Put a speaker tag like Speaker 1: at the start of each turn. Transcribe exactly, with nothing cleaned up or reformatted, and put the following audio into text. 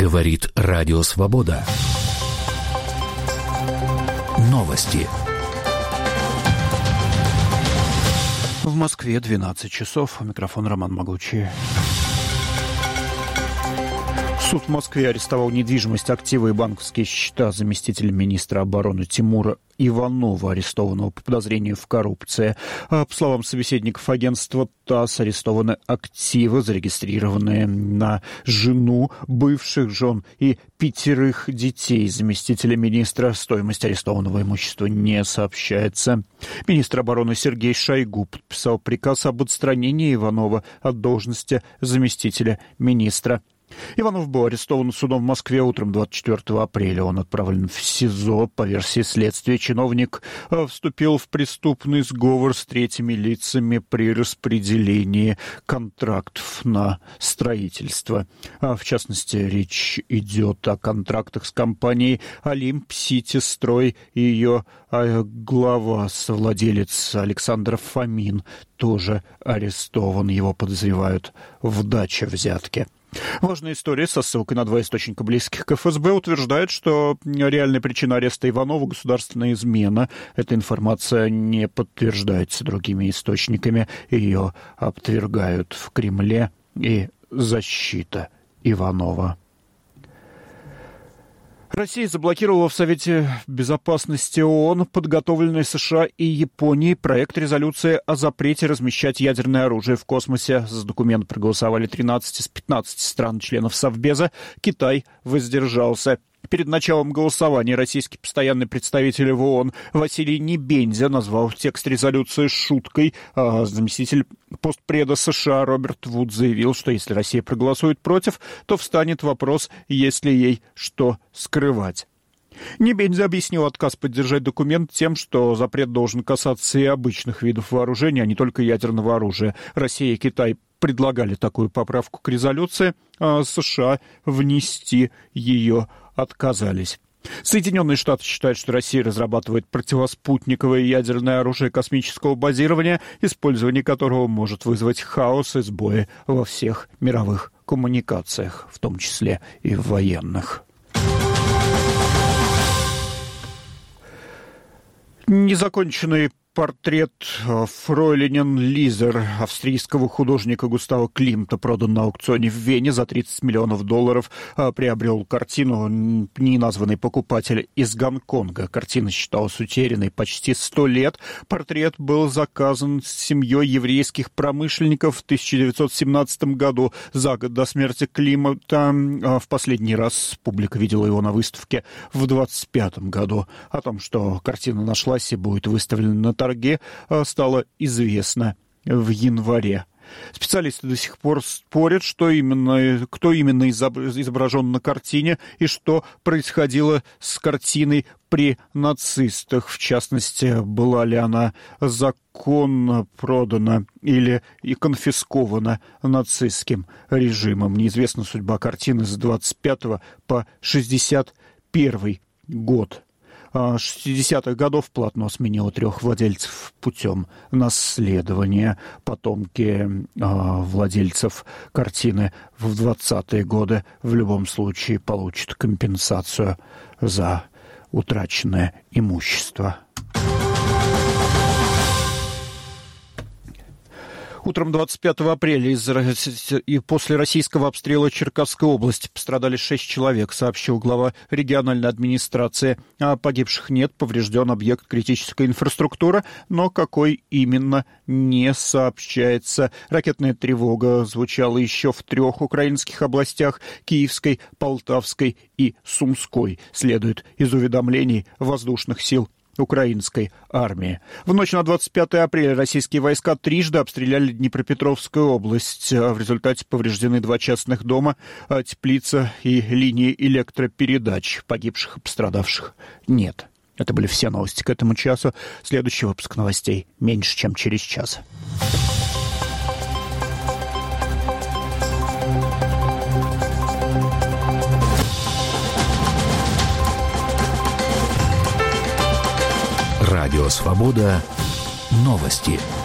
Speaker 1: Говорит Радио Свобода. Новости.
Speaker 2: В Москве двенадцать часов. Микрофон Роман Могучий. Суд в Москве арестовал недвижимость, активы и банковские счета заместителя министра обороны Тимура Иванова, арестованного по подозрению в коррупции. По словам собеседников агентства ТАСС, арестованы активы, зарегистрированные на жену, бывших жен и пятерых детей заместителя министра. Стоимость арестованного имущества не сообщается. Министр обороны Сергей Шойгу подписал приказ об отстранении Иванова от должности заместителя министра. Иванов был арестован судом в Москве утром двадцать четвёртого апреля. Он отправлен в СИЗО. По версии следствия, чиновник вступил в преступный сговор с третьими лицами при распределении контрактов на строительство. В частности, речь идет о контрактах с компанией «Олимп Сити Строй» и ее глава, совладелец Александр Фомин, тоже арестован. Его подозревают в даче взятки. Важная история со ссылкой на два источника, близких к эф эс бэ, утверждает, что реальная причина ареста Иванова — государственная измена. Эта информация не подтверждается другими источниками. Ее опровергают в Кремле и защита Иванова. Россия заблокировала в Совете Безопасности ООН подготовленный США и Японией проект резолюции о запрете размещать ядерное оружие в космосе. За документ проголосовали тринадцать из пятнадцати стран-членов Совбеза. Китай воздержался. Перед началом голосования российский постоянный представитель в ООН Василий Небензя назвал текст резолюции шуткой. А заместитель постпреда США Роберт Вуд заявил, что если Россия проголосует против, то встанет вопрос, есть ли ей что скрывать. Небензя объяснил отказ поддержать документ тем, что запрет должен касаться и обычных видов вооружения, а не только ядерного оружия. Россия и Китай предлагали такую поправку к резолюции, а США внести ее отказались. Соединенные Штаты считают, что Россия разрабатывает противоспутниковое ядерное оружие космического базирования, использование которого может вызвать хаос и сбои во всех мировых коммуникациях, в том числе и в военных. Незаконченный портрет Фройлинен Лизер австрийского художника Густава Климта продан на аукционе в Вене за тридцать миллионов долларов. Приобрел картину неназванный покупатель из Гонконга. Картина считалась утерянной почти сто лет. Портрет был заказан семьей еврейских промышленников в тысяча девятьсот семнадцатом году, за год до смерти Климта. В последний раз публика видела его на выставке в двадцать пятом году. О том, что картина нашлась и будет выставлена на торге, стало известно в январе. Специалисты до сих пор спорят, что именно, кто именно изображен на картине и что происходило с картиной при нацистах. В частности, была ли она законно продана или и конфискована нацистским режимом. Неизвестна судьба картины с двадцать пятого по шестьдесят первый год. шестидесятых годов полотно сменило трех владельцев путем наследования. Потомки э, владельцев картины в двадцатые годы в любом случае получат компенсацию за утраченное имущество. Утром двадцать пятого апреля из-за и после российского обстрела Черкасской области пострадали шесть человек, сообщил глава региональной администрации. А погибших нет, поврежден объект критической инфраструктуры, но какой именно не сообщается. Ракетная тревога звучала еще в трех украинских областях — Киевской, Полтавской и Сумской, следует из уведомлений воздушных сил украинской армии. В ночь на двадцать пятое апреля российские войска трижды обстреляли Днепропетровскую область. В результате повреждены два частных дома, теплица и линии электропередач. Погибших и пострадавших нет. Это были все новости к этому часу. Следующий выпуск новостей меньше, чем через час.
Speaker 1: Радио Свобода. Новости.